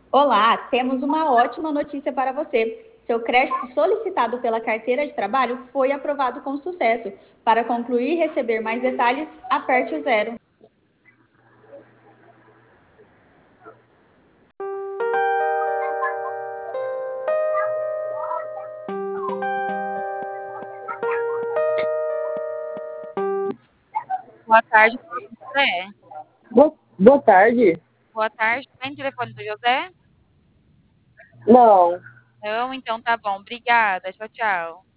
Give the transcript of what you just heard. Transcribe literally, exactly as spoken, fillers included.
Olá, temos uma ótima notícia para você. Seu crédito solicitado pela carteira de trabalho foi aprovado com sucesso. Para concluir e receber mais detalhes, aperte o zero. Boa tarde, fala com o José. Boa, boa tarde. Boa tarde, tem telefone do José? Não. Não, então tá bom. Obrigada. Tchau, tchau.